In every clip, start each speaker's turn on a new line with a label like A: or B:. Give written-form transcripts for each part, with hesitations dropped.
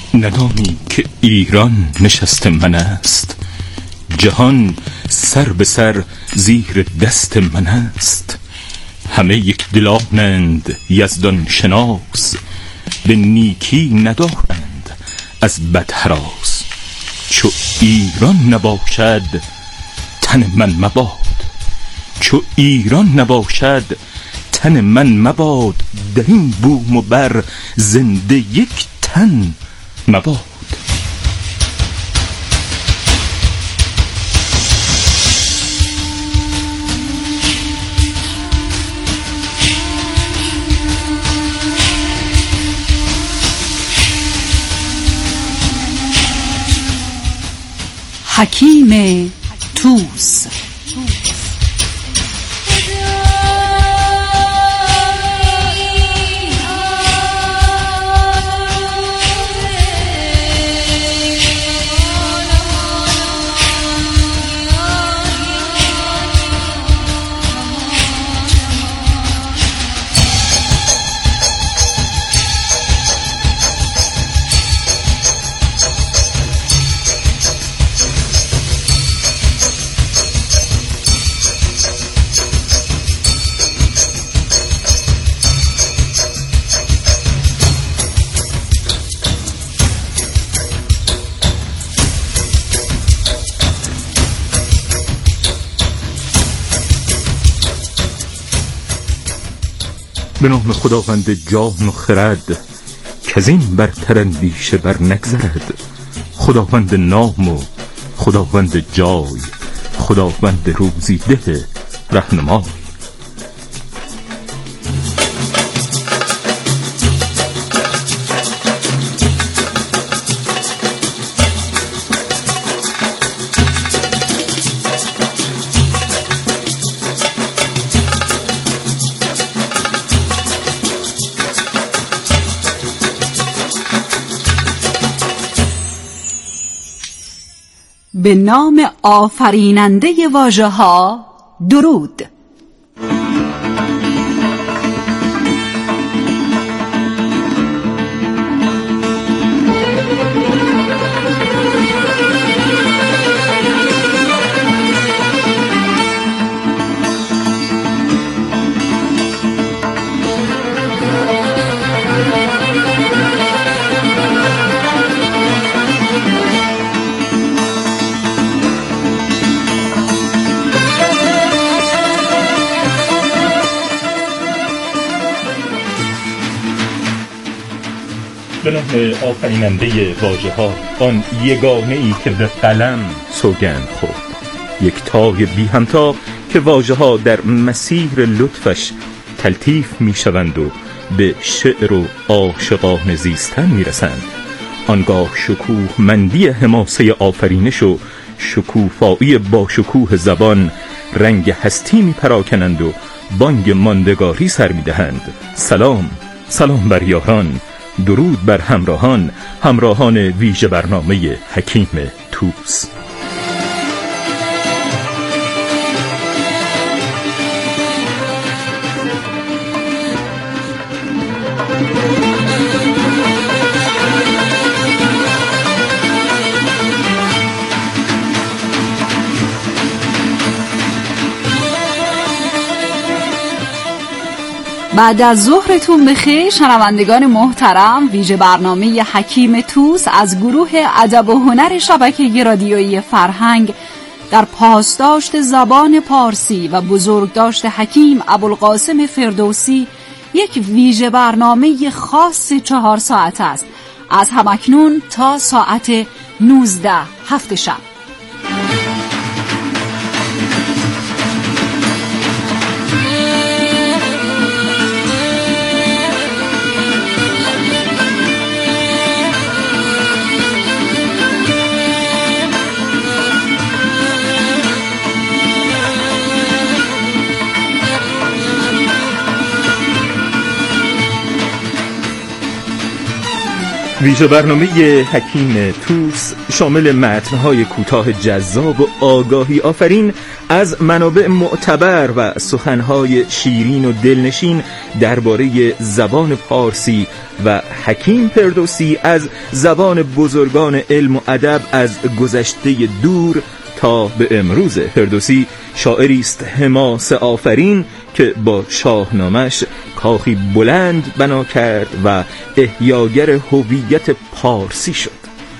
A: ندانی که ایران نشست من است، جهان سر به سر زیر دست من است. همه یک دلانند یزدان شناس، به نیکی ندارند از بد هراس. چو ایران نباشد تن من مباد، چو ایران نباشد تن من مباد. در این بوم و بر زنده یک تن مباد.
B: حکیم طوس.
A: به نام خداوند جان و خرد، که از این برتر اندیشه بر نگذرد. خداوند نام و خداوند جای، خداوند روزی ده رهنمای.
B: به نام آفریننده واژه‌ها درود.
A: به نام آفریننده واژه‌ها، آن یگانه ای که به قلم سوگند خورد، یکتای بی همتا که واژه‌ها در مسیر لطفش تلطیف می شوند و به شعر و عاشقانه زیستن می رسند. آنگاه شکوه مندی حماسه آفرینش و شکوفایی با شکوه زبان رنگ هستی می پراکنند و بانگ ماندگاری سر می دهند. سلام، سلام بر یاران، درود بر همراهان، همراهان ویژه برنامه حکیم طوس.
B: بعد از ظهرتون بخیر شنوندگان محترم. ویژه برنامه حکیم طوس از گروه ادب و هنر شبکه رادیویی فرهنگ در پاسداشت زبان پارسی و بزرگداشت حکیم ابوالقاسم فردوسی یک ویژه برنامه خاص 4 ساعت است، از همکنون تا ساعت 19 هفت شب.
A: ویژه برنامه حکیم توس شامل متن‌های کوتاه جذاب و آگاهی آفرین از منابع معتبر و سخن‌های شیرین و دلنشین درباره زبان پارسی و حکیم فردوسی از زبان بزرگان علم و ادب از گذشته دور تا به امروز. فردوسی شاعری است حماسه آفرین که با شاهنامش کاخی بلند بنا کرد و احیاگر هویت پارسی شد.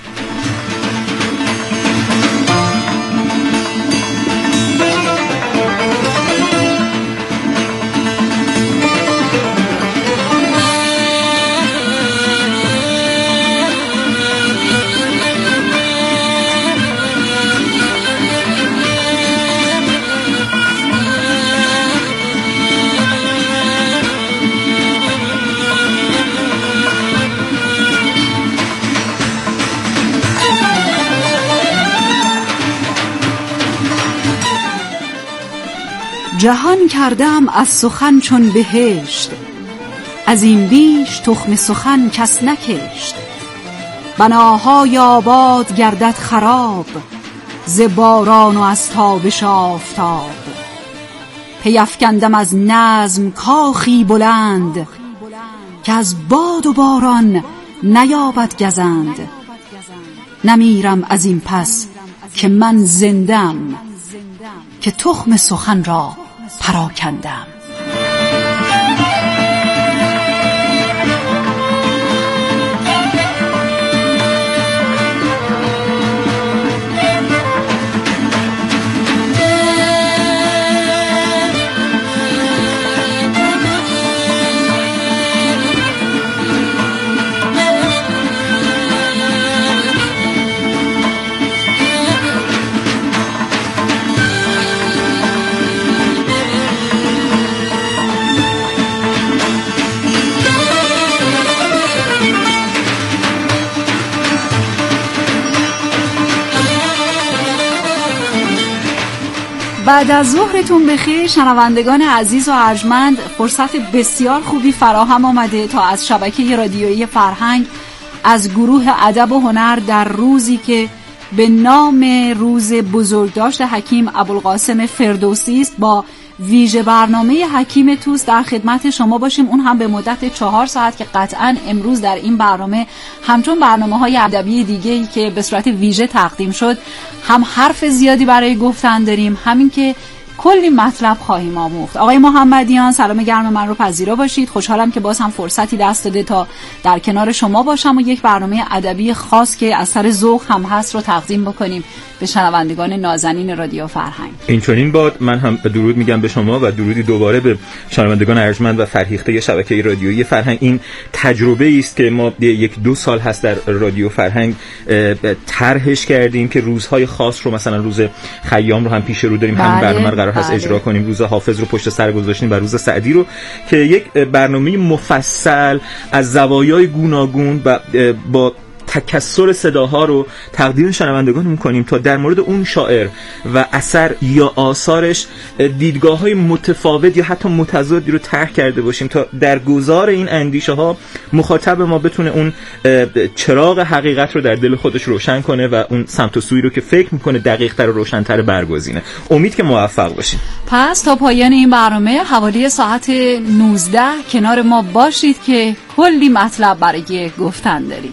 B: جهان کردم از سخن چون بهشت، از این بیش تخم سخن کس نکشت. بناهای آباد گردد خراب، ز باران و از تابش آفتاب. پیفکندم از نظم کاخی بلند، که از باد و باران نیابد گزند. نمیرم از این پس که من زندم، که تخم سخن را پراکندم. بعد از ظهرتون بخیر شنوندگان عزیز و ارجمند. فرصت بسیار خوبی فراهم آمده تا از شبکه رادیویی فرهنگ از گروه ادب و هنر در روزی که به نام روز بزرگداشت حکیم ابوالقاسم فردوسی است با ویژه برنامه حکیم توس در خدمت شما باشیم، اون هم به مدت 4 ساعت که قطعاً امروز در این برنامه همچون برنامه‌های ادبی دیگه‌ای که به صورت ویژه تقدیم شد هم حرف زیادی برای گفتن داریم، همین که کلی مطلب خواهیم آموخت. آقای محمدیان سلام گرم من رو پذیرا باشید. خوشحالم که باز هم فرصتی دست داده تا در کنار شما باشم و یک برنامه ادبی خاص که از سر ذوق هم هست رو تقدیم بکنیم به شنوندگان نازنین رادیو فرهنگ.
A: این چنین باد. من هم درود میگم به شما و درودی دوباره به شنوندگان ارجمند و فرهیخته شبکه رادیویی فرهنگ. این تجربه است که ما 1-2 سال هست در رادیو فرهنگ طرحش کردیم که روزهای خاص رو، مثلا روز خیام رو هم پیش رو داریم، همین برنامه قرار هست اجرا کنیم، روز حافظ رو پشت سر گذاشتیم و روز سعدی رو که یک برنامه مفصل از زوایای گوناگون و با تکثر صداها رو تقدیم شنوندگان می‌کنیم تا در مورد اون شاعر و اثر یا آثارش دیدگاه‌های متفاوت یا حتی متضادی رو طرح کرده باشیم تا در گذار این اندیشه‌ها مخاطب ما بتونه اون چراغ حقیقت رو در دل خودش روشن کنه و اون سمت و سویی رو که فکر می‌کنه دقیق‌تر و روشن‌تر برگزینه. امید که موفق باشیم.
B: پس تا پایان این برنامه حوالی ساعت 19 کنار ما باشید که کلی مطلب برای گفتن داریم.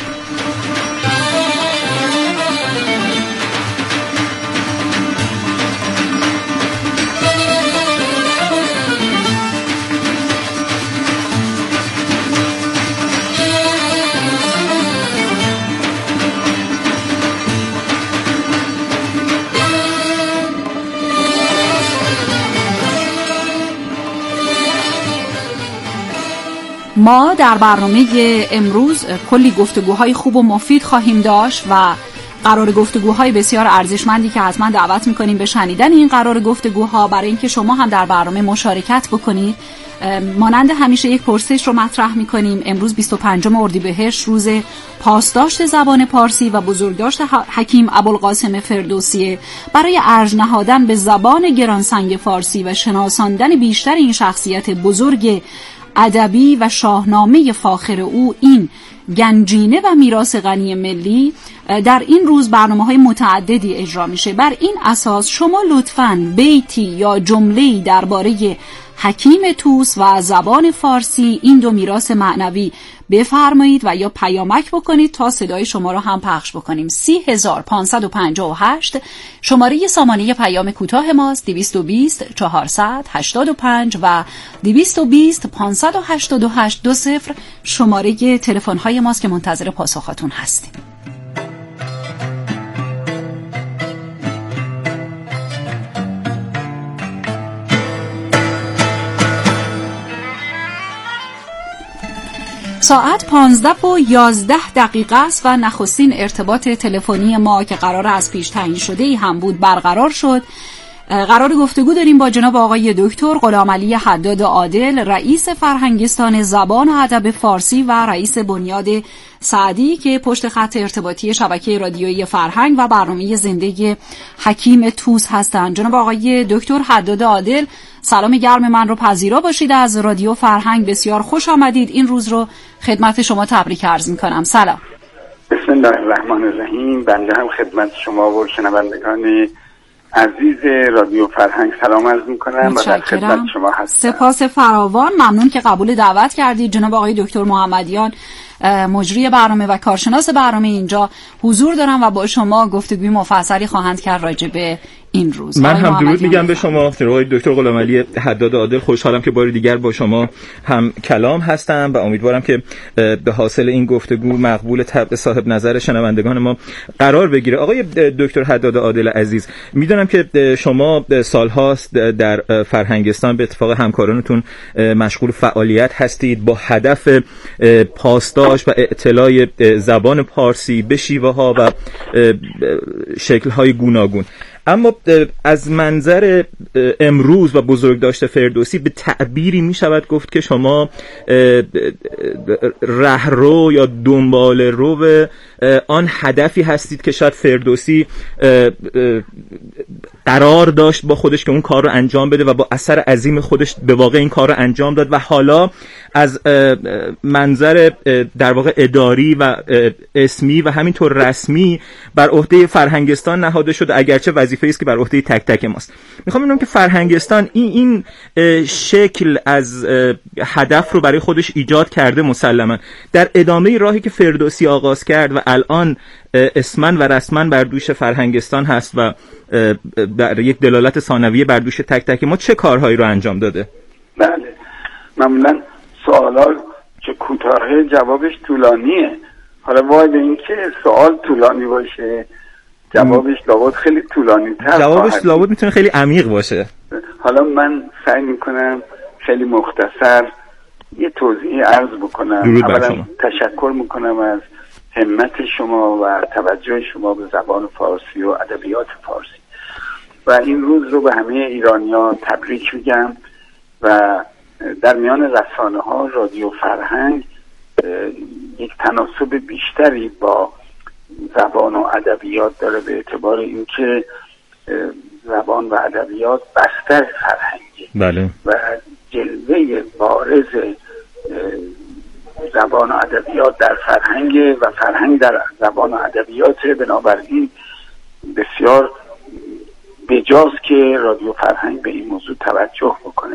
B: ما در برنامه امروز کلی گفتگوهای خوب و مفید خواهیم داشت و قرار گفتگوهای بسیار ارزشمندی که حتما دعوت میکنیم به شنیدن این قرار گفتگوها برای اینکه شما هم در برنامه مشارکت بکنید. مانند همیشه یک پرسش رو مطرح میکنیم. امروز 25 اردیبهشت روز پاسداشت زبان پارسی و بزرگداشت حکیم ابوالقاسم فردوسی. برای ارج نهادن به زبان گرانسنگ فارسی و شناساندن بیشتر این شخصیت بزرگ ادبی و شاهنامه فاخر او، این گنجینه و میراث غنی ملی، در این روز برنامه‌های متعددی اجرا میشه. بر این اساس شما لطفاً بیتی یا جمله‌ای درباره حکیم طوس و زبان فارسی، این دو میراث معنوی، بفرمایید و یا پیامک بکنید تا صدای شما رو هم پخش بکنیم. 30558 شماره سامانه پیام کوتاه ماست، 220 485 و 220 588 20 شماره تلفن های ماست که منتظر پاسخاتون هستیم. ساعت 15:11 است و نخستین ارتباط تلفنی ما که قرار از پیش تعیین شده ای هم بود برقرار شد. قرار گفتگو داریم با جناب آقای دکتر غلامعلی حداد عادل، رئیس فرهنگستان زبان و ادب فارسی و رئیس بنیاد سعدی که پشت خط ارتباطی شبکه رادیویی فرهنگ و برنامه زنده حکیم طوس هستند. جناب آقای دکتر حداد عادل، سلام گرم من رو پذیرا باشید از رادیو فرهنگ. بسیار خوش آمدید. این روز رو خدمت شما تبریک عرض می‌کنم. سلام.
C: بسم الله الرحمن الرحیم. بنده هم خدمت شما و شنوندگان عزیز رادیو فرهنگ سلام عرض می‌کنم و در خدمت شما هستم.
B: سپاس فراوان، ممنون که قبول دعوت کردید. جناب آقای دکتر محمدیان، مجری برنامه و کارشناس برنامه، اینجا حضور دارم و با شما گفتگوی مفصلی خواهند کرد راجع به این روز.
A: من هم درود میگم به شما آقای دکتر غلامعلی حداد عادل. خوشحالم که بار دیگر با شما هم کلام هستم و امیدوارم که به حاصل این گفتگو مقبول طبع صاحب نظر شنوندگان ما قرار بگیره. آقای دکتر حداد عادل عزیز، میدونم که شما سالهاست در فرهنگستان به اتفاق همکارانتون مشغول فعالیت هستید با هدف پاسداشت و اطلاع زبان پارسی به شیوه‌ها و شکل‌های گوناگون. اما از منظر امروز و بزرگداشت فردوسی به تعبیری می شود گفت که شما رهرو یا دنبال رو آن هدفی هستید که شاید فردوسی قرار داشت با خودش که اون کار رو انجام بده و با اثر عظیم خودش به واقع این کار رو انجام داد و حالا از منظر در واقع اداری و اسمی و همینطور رسمی بر عهده فرهنگستان نهاده شده، اگرچه وظیفه‌ای است که بر عهده تک تک ماست. میخوام ببینم که فرهنگستان این شکل از هدف رو برای خودش ایجاد کرده مسلما در ادامه راهی که فردوسی آغاز کرد و الان اسمن و رسمن بر دوش فرهنگستان هست و در یک دلالت ثانویه بر دوش تک تک ما چه کارهایی رو انجام داده؟
C: بله، معمولا سوالا که کوتاهه جوابش طولانیه. حالا وای به این که سوال طولانی باشه جوابش لابد خیلی طولانی تر،
A: جوابش لابد میتونه خیلی عمیق باشه.
C: حالا من سعی میکنم خیلی مختصر یه توضیح عرض بکنم. اولا تشکر میکنم از همت شما و توجه شما به زبان فارسی و ادبیات فارسی و این روز رو به همه ایرانیان تبریک میگم و در میان رسانه ها رادیو فرهنگ یک تناسب بیشتری با زبان و ادبیات داره به اعتبار اینکه زبان و ادبیات بستر فرهنگی.
A: بله. و
C: جلوه بارز زبان و ادبیات در فرهنگ و فرهنگ در زبان و ادبیات. بنابراین بسیار بجاست که رادیو فرهنگ به این موضوع توجه بکنه.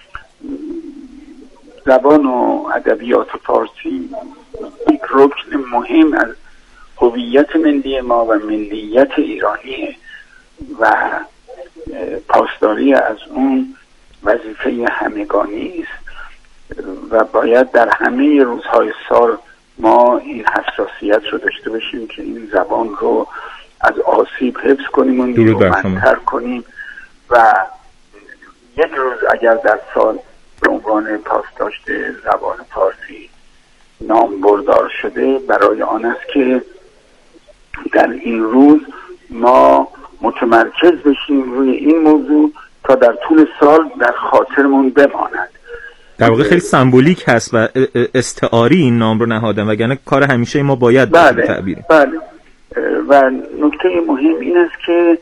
C: زبان و ادبیات فارسی یک رکن مهم از هویت ملی ما و ملیت ایرانیه و پاسداری از اون وظیفه همگانی است و باید در همه روزهای سال ما این حساسیت رو داشته باشیم که این زبان رو از آسیب حفظ کنیم و نیرومندتر کنیم و یک روز اگر در سال به عنوان پاسداشت زبان فارسی نام بردار شده برای آن است که در این روز ما متمرکز بشیم روی این موضوع تا در طول سال در خاطرمون بماند.
A: در واقع خیلی سمبولیک هست و استعاری این نام رو نهادن وگرنه کار همیشه ما باید تعبیر.
C: بله. و نکته مهم این است که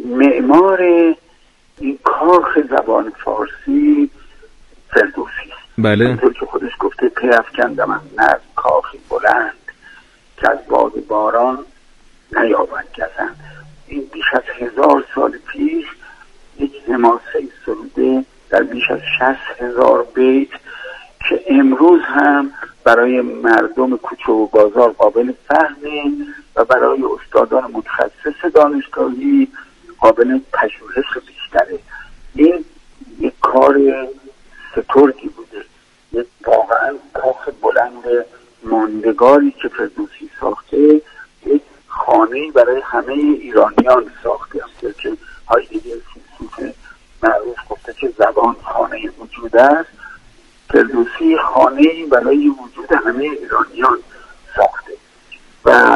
C: معمار این کاخ زبان فارسی فردوسی است
A: بله.
C: اونطور که خودش گفته پیفکندم از نظم کاخی بلند که از باد باران نیابد گزند. این بیش از 1000 سال پیش یک حماسه سروده در بیش از 60,000 بیت که امروز هم برای مردم کوچه و بازار قابل فهمه و برای استادان متخصص دانشگاهی قابل پژوهش بیشتره. این یک کار سترگی بوده، یک واقعا کاخ بلند ماندگاری که فردوسی ساخته، یک خانه‌ای برای همه ایرانیان ساخته است که هایدگر فیلسوف معروف گفته که زبان خانه وجود است. فردوسی خانه‌ای برای وجود همه ایرانیان ساخته و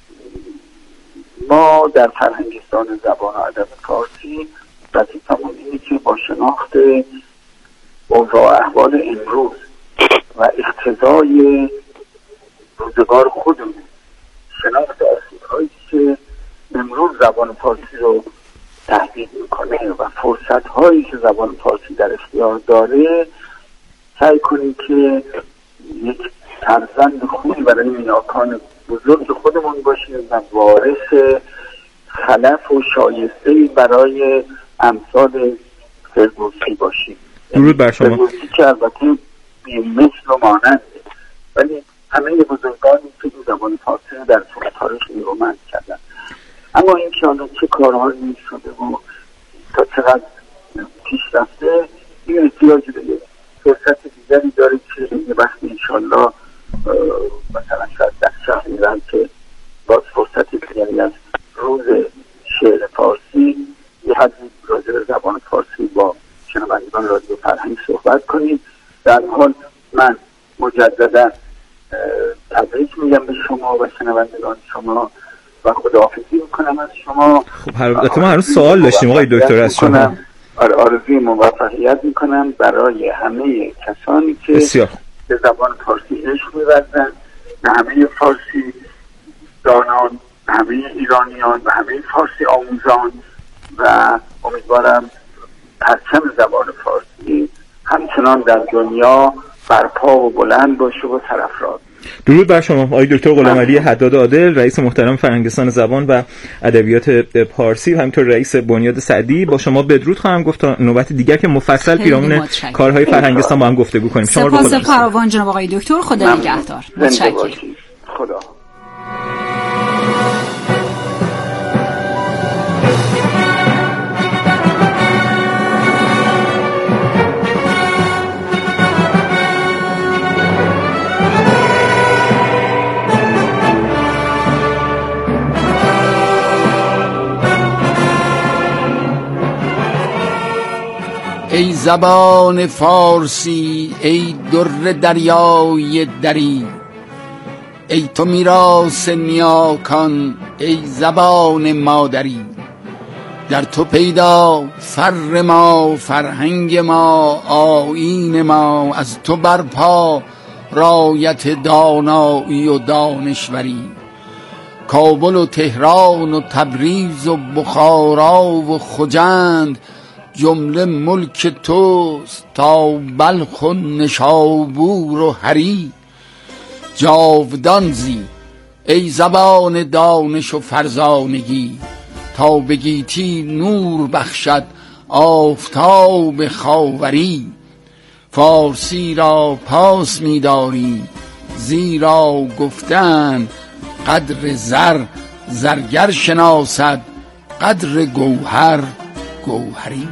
C: ما در فرهنگستان زبان و ادب فارسی وظیفه‌مون اینه که با شناخت اوضاع احوال امروز و اقتضای روزگار خودمون، شناخت آسیب‌هایی که امروز زبان فارسی رو تهدید میکنه و فرصت‌هایی که زبان فارسی در اختیار داره، سعی کنیم که یک فرزند خوبی برای نیاکان بزرگ خودمون باشیم و وارث خلف و شایسته‌ای برای امثال فردوسی باشیم.
A: درود بر شما.
C: فردوسی که البته بی‌مثل و مانند، ولی همه بزرگانی که زبان فارسی رو در طول تاریخ نیرومند کردن. اما این که حالا چه کارهایی شده و تا چقدر پیش رفته، این احتیاج به فرصت دیگری داره که یه وقتی انشالله مثلا شاید در شهر ایران که باز فرصت دیگری از روز شعر فارسی یه حدی راجع به زبان فارسی با شنوندگان رادیو فرهنگ صحبت کنیم. در حال من مجددا تبریک میگم به شما و شنوندگان شما و خداحافظی میکنم از شما.
A: خب البته ما هنوز سوال داشتیم آقای دکتر از شما.
C: آرزوی موفقیت میکنم برای همه کسانی که به زبان فارسی عشق می‌ورزند، به همه فارسی دانان، به همه ایرانیان، به همه فارسی آموزان، و امیدوارم پرچم زبان فارسی همچنان در دنیا برپا و بلند باشه و سرافراز.
A: درود بر شما آقای دکتر غلامعلی حداد عادل، رئیس محترم فرهنگستان زبان و ادبیات پارسی و همینطور رئیس بنیاد سعدی. با شما بدرود خواهم گفت تا نوبت دیگر که مفصل پیرامون کارهای فرهنگستان با هم گفتگو کنیم. شما رو
B: سپاس فراوان جناب آقای دکتر، خدا نگهدار. متشکرم.
C: خدا.
D: ای زبان فارسی، ای در دریای دری، ای تو میراث نیاکان، ای زبان مادری. در تو پیدا فر ما، فرهنگ ما، آیین ما، از تو برپا رایت دانایی و دانشوری. کابل و تهران و تبریز و بخارا و خجند، جمله ملک توست تا بلخ و نشابور و هری. جاودان زی ای زبان دانش و فرزانگی، تا به گیتی نور بخشد آفتاب خاوری. فارسی را پاس می‌داری زیرا گفتن قدر زر زرگر شناسد، قدر گوهر گوهری.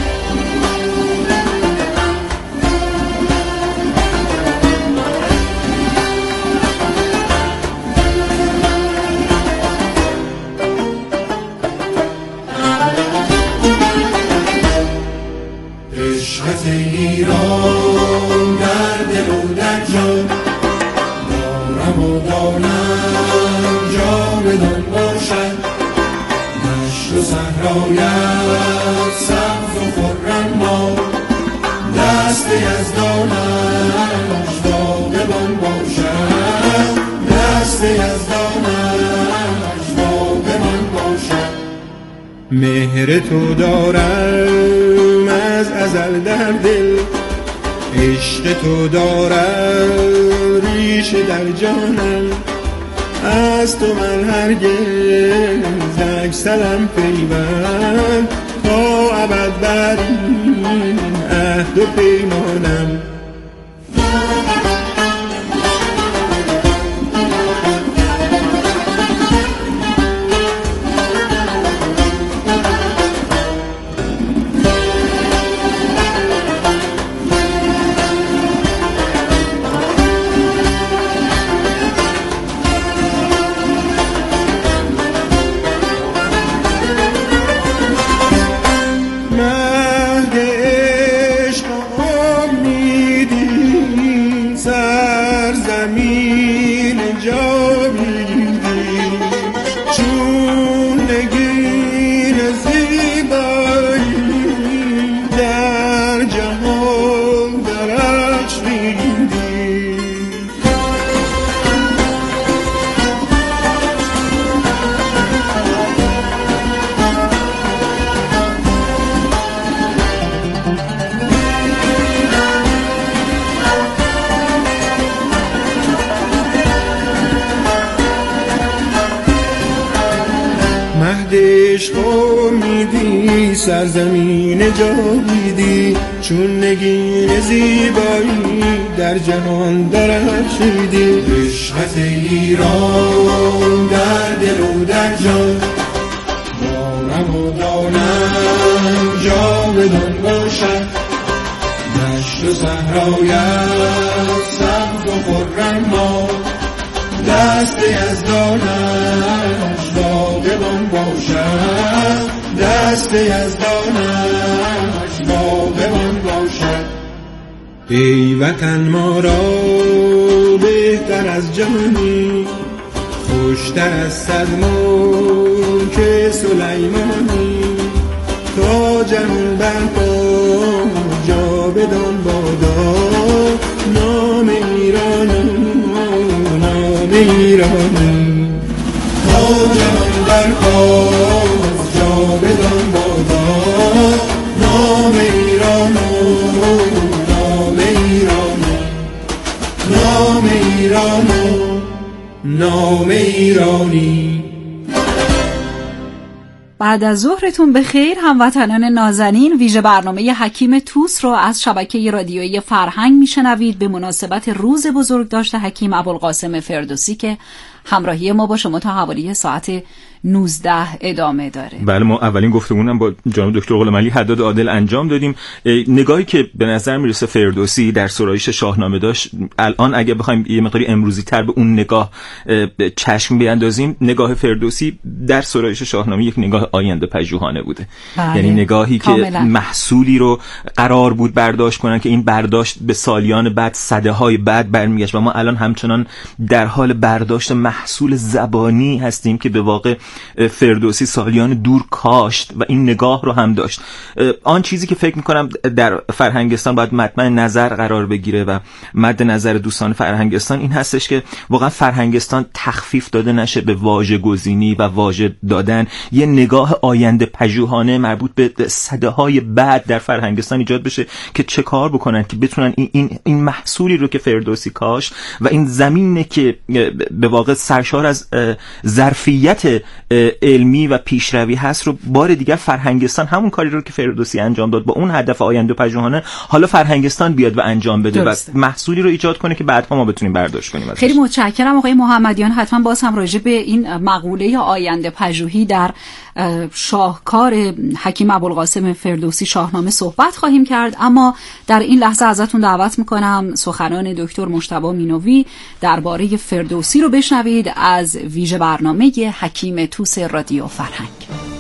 E: عشقت ایران در دل و در جان، دارم و دانم جاودان باشد. دشت و صحرایت سبز و خرم ما، دست یزدانش باغبان باشد. دست یزدانش باغبان باشد. مهر تو دارم از ازل در دل، عشق تو دارد ریشه در جانم، از تو من هرگز نگسلم پیوند، تا ابد بر این عهد و پیمانم. سرزمین جاویدی، چون نگین زیبایی در جهان درخشیدی. عشقت ایران در دل و در جان، دارم و دانم جاودان باشد. دشت و صحرایت سبز و خرم ها، دست یزدانش باغبان باشد. دست یزدانش باغبان باشد. ای وطن ما را بهتر از جانی، خوشتر از صد ملک سلیمانی. تا جهان برپا جاودان بادا، نام ایرانی، نام ایرانی. تا جهان برپا جاودان بادا، نام ایرانی، نام ایرانی. نام ایرانی، نام ایرانی.
B: بعد از ظهرتون بخیر هموطنان نازنین. ویژه برنامه حکیم توس رو از شبکه رادیویی فرهنگ میشنوید به مناسبت روز بزرگداشت حکیم ابوالقاسم فردوسی که همراهی ما با شما تا حوالی ساعت 19 ادامه داره.
A: بله، ما اولین گفتگومون با جناب دکتر غلامعلی حداد عادل انجام دادیم. نگاهی که به نظر میرسه فردوسی در سرایش شاهنامه داشت، الان اگه بخوایم یه مقداری امروزی تر به اون نگاه چشم بیاندازیم، نگاه فردوسی در سرایش شاهنامه یک نگاه آینده پژوهانه بوده. یعنی نگاهی که محصولی رو قرار بود برداشت کنن که این برداشت به سالیان بعد، سده‌های بعد برمیگشت و ما الان همچنان در حال برداشت محصول زبانی هستیم که به واقع فردوسی سالیان دور کاشت و این نگاه رو هم داشت. آن چیزی که فکر میکنم در فرهنگستان باید مطمع نظر قرار بگیره و مد نظر دوستان فرهنگستان این هستش که واقعا فرهنگستان تخفیف داده نشه به واژه گزینی و واژه دادن. یه نگاه آینده پژوهانه مربوط به سده‌های بعد در فرهنگستان ایجاد بشه که چه کار بکنن که بتونن این محصولی رو که فردوسی کاشت و این زمینه که به واقع سرشار از ظرفیت علمی و پیشروی هست رو بار دیگر فرهنگستان همون کاری رو که فردوسی انجام داد با اون هدف آینده پژوهانه حالا فرهنگستان بیاد و انجام بده
B: درسته.
A: و محصولی رو ایجاد کنه که بعدها ما بتونیم برداشت کنیم ازش.
B: خیلی متشکرم آقای محمدیان. حتما باز هم راجع به این مقوله آینده پژوهی در شاهکار حکیم ابوالقاسم فردوسی شاهنامه صحبت خواهیم کرد، اما در این لحظه ازتون دعوت میکنم سخنان دکتر مجتبی مینوی درباره فردوسی رو بشنوید از ویژه برنامه حکیم توس رادیو فرهنگ.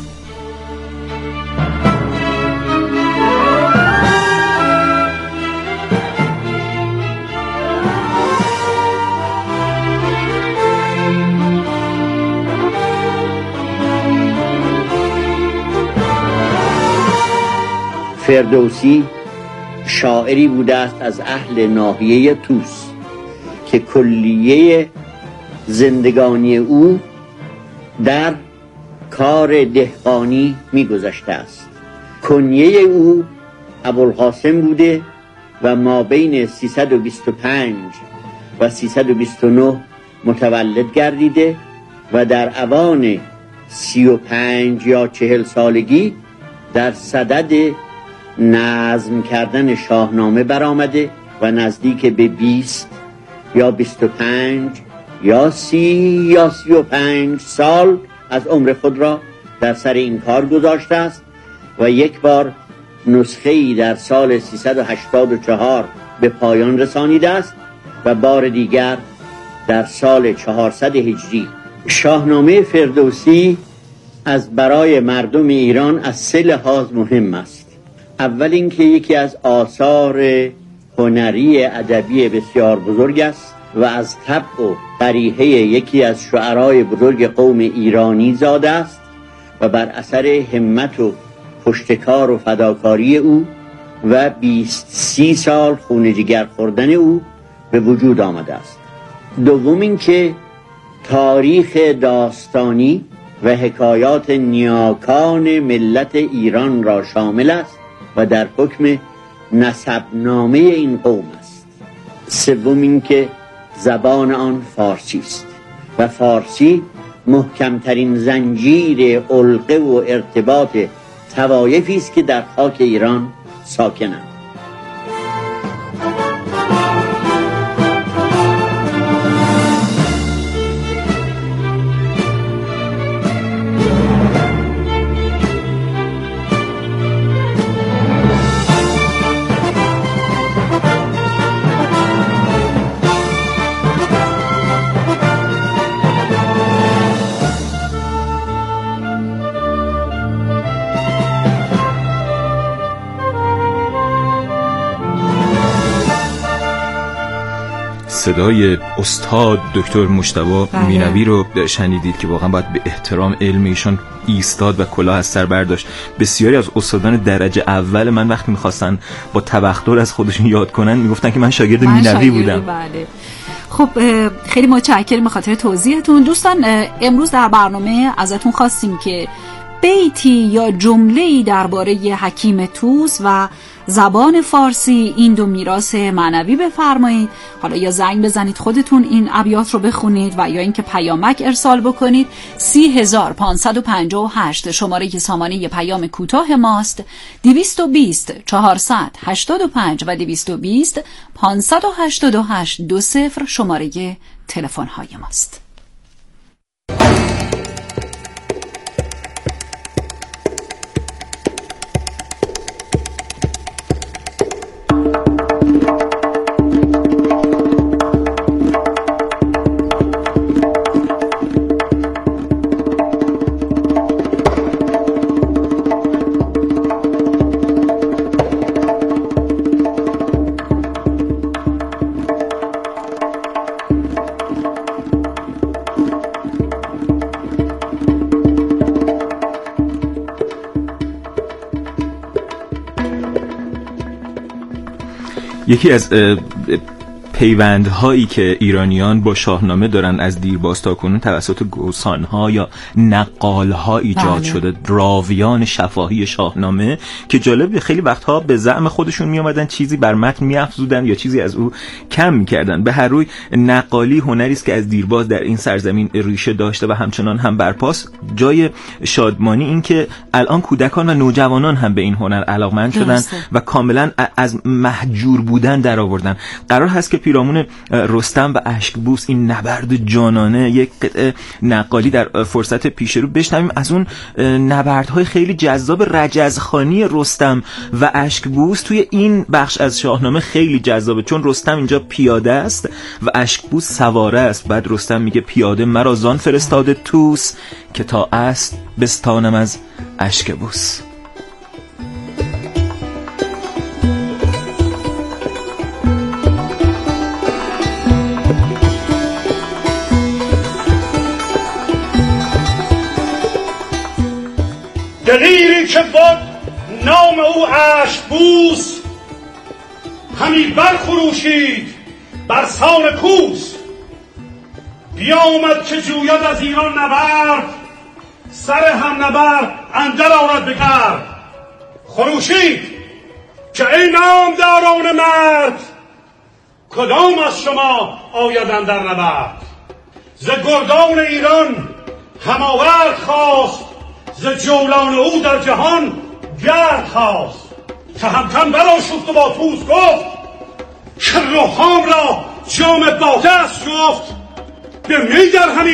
F: فردوسی شاعری بوده است از اهل ناحیه توس که کلیه زندگانی او در کار دهقانی می‌گذشته است. کنیه او ابوالقاسم بوده و ما بین 325 و 329 متولد گردیده و در اوان 35 یا 40 سالگی در صدد نظم کردن شاهنامه برآمده و نزدیک به 20 یا 25 یا 30 یا 35 سال از عمر خود را در سر این کار گذاشته است و یک بار نسخه‌ای در سال 384 به پایان رسانیده است و بار دیگر در سال 400 هجری. شاهنامه فردوسی از برای مردم ایران از 3 لحاظ مهم است. اول اینکه یکی از آثار هنری ادبی بسیار بزرگ است و از طبع و قریحه یکی از شعرای بزرگ قوم ایرانی زاده است و بر اثر همت و پشتکار و فداکاری او و 20-30 سال خون جگر خوردن او به وجود آمده است. دوم اینکه تاریخ داستانی و حکایات نیاکان ملت ایران را شامل است و در حکم نسبنامه این قوم است. سوم اینکه زبان آن فارسی است و فارسی محکمترین زنجیر علقه و ارتباط طوایفی است که در خاک ایران ساکنند.
A: صدای استاد دکتر مجتبی مینوی رو شنیدید که واقعا باید به احترام علم ایشان ایستاد و کلاه از سر برداشت. بسیاری از استادان درجه اول من وقتی میخواستن با تبختر از خودشون یاد کنن میگفتن که من شاگرد مینوی بودم.
B: بله. خب خیلی متشکرم به خاطر توضیحتون. دوستان امروز در برنامه ازتون خواستیم که بیتی یا جمله‌ای درباره حکیم طوس و زبان فارسی، این دو میراث معنوی بفرمایید. حالا یا زنگ بزنید خودتون این ابیات رو بخونید و یا اینکه پیامک ارسال بکنید. 30558 شماره سامانه پیام کوتاه ماست. 220 485 و 220 588 20 شماره تلفن های ماست.
A: یکی از پیوندهایی که ایرانیان با شاهنامه دارن از دیرباز تا کنون توسط گوسانها یا نقالها ایجاد شده، راویان شفاهی شاهنامه که جالب خیلی وقتها به زعم خودشون می آمدن چیزی بر متن می افزودن یا چیزی از او کم می کردن. به هر روی نقالی هنری است که از دیرباز در این سرزمین ریشه داشته و همچنان هم برپاست. جای شادمانی این که الان کودکان و نوجوانان هم به این هنر علاقمند شدن و کاملا از محجور بودن در آوردن. قرار هست که پیرامون رستم و اشکبوس این نبرد جانانه یک نقالی در فرصت پیش رو بشنویم از اون نبردهای خیلی جذاب رجزخوانی رستم و اشکبوس توی این بخش از شاهنامه خیلی جذابه، چون رستم اینجا پیاده است و اشکبوس سواره است. بعد رستم میگه پیاده مرا زان فرستاده طوس که تا است بستانم از اشکبوس.
G: دلیری که بود نام او اشکبوس، همی برخروشید بر سان کوس. بیامد که جوید از ایران نبرد، سر هم نبرد اندر آرد بگرد. خروشید که ای نامداران مرد، کدام از شما آیدن در نبرد؟ ز گردان ایران هماورد خواست، ز جولان او در جهان گرد خواست. تهمتن برآشفت و با طوس گفت که روحام را جام باده است جفت. به می در همی